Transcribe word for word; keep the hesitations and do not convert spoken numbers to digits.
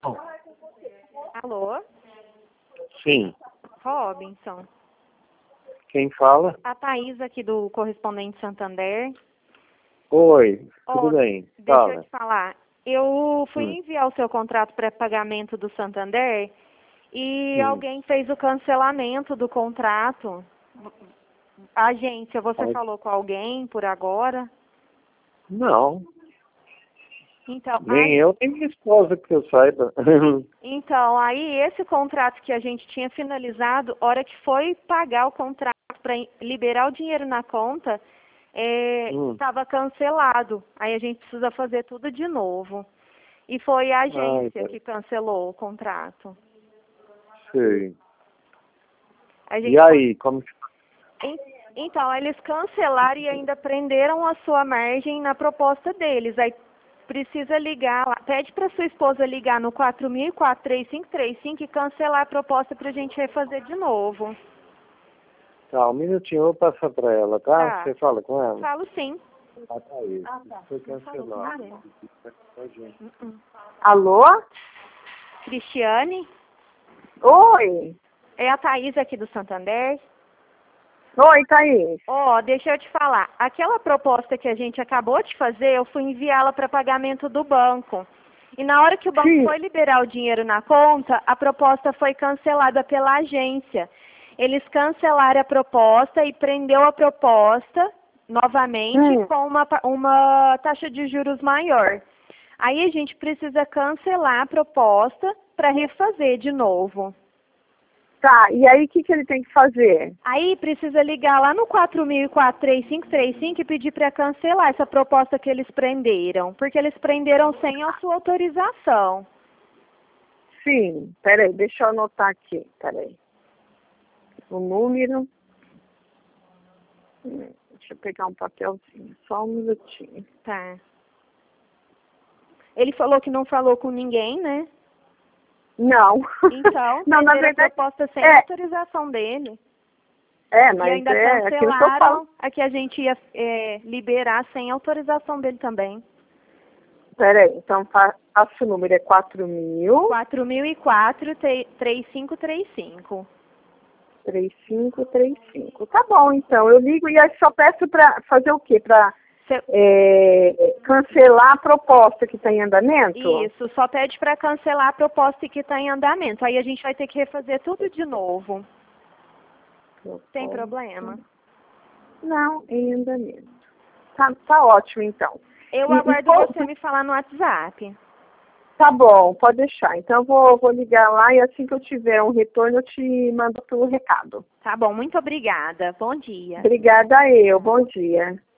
Alô? Sim. Robinson. Quem fala? A Thaís aqui do Correspondente Santander. Oi, tudo Ó, bem? deixa Fala. eu te falar. Eu fui Hum. enviar o seu contrato pré-pagamento do Santander e Hum. alguém fez o cancelamento do contrato. A agência, você Ai. falou com alguém por agora? Não, Então, nem aí, eu, nem minha esposa que eu saiba. então, aí esse contrato que a gente tinha finalizado, hora que foi pagar o contrato para liberar o dinheiro na conta, Hum. estava cancelado. Aí a gente precisa fazer tudo de novo. E foi a agência Ai, que cancelou o contrato. sei. A gente E aí, como que... En- Então, eles cancelaram e ainda prenderam a sua margem na proposta deles. Aí precisa ligar lá, pede para sua esposa ligar no quatro mil e quatro, três cinco três cinco e cancelar a proposta para a gente refazer de novo. Tá, um minutinho, eu vou passar pra ela, tá? Tá? Você fala com ela? Falo sim. Ah, tá aí. Ah, tá. Foi Não falou com cancelado. ninguém. Uh-uh. Alô? Cristiane, Oi. é a Thaís aqui do Santander. Oi, Thaís. Ó, deixa eu te falar. Aquela proposta que a gente acabou de fazer, eu fui enviá-la para pagamento do banco. E na hora que o banco Sim. foi liberar o dinheiro na conta, a proposta foi cancelada pela agência. Eles cancelaram a proposta e prendeu a proposta novamente Hum. com uma, pa- uma taxa de juros maior. Aí a gente precisa cancelar a proposta para refazer de novo. Tá, e aí o que, que ele tem que fazer? Aí precisa ligar lá no quatro mil e quatro, três cinco três cinco e pedir para cancelar essa proposta que eles prenderam, porque eles prenderam sem a sua autorização. Sim, peraí, deixa eu anotar aqui, peraí. O número. Hum, Deixa eu pegar um papelzinho, só um minutinho. Tá. Ele falou que não falou com ninguém, né? Não. Então, não, na prenderam a verdade, proposta sem é, autorização dele. é, E mas ainda é aquilo que eu falo. cancelaram a que a gente ia é, liberar sem autorização dele também. Peraí, então fa- faço o número, é quatro mil, quatro mil e quatro, três cinco três cinco. três cinco três cinco. Tá bom, então, eu ligo e aí só peço pra fazer o quê? Pra Cê- é, cancelar a proposta que está em andamento? Isso, só pede para cancelar a proposta que está em andamento. Aí a gente vai ter que refazer tudo de novo. Tem problema? Não, em andamento. Tá, tá ótimo, então. Eu E- e aguardo qual- você me falar no WhatsApp. Tá bom, pode deixar. Então eu vou, vou ligar lá e assim que eu tiver um retorno eu te mando pelo recado. Tá bom, muito obrigada. Bom dia. Obrigada eu, bom dia.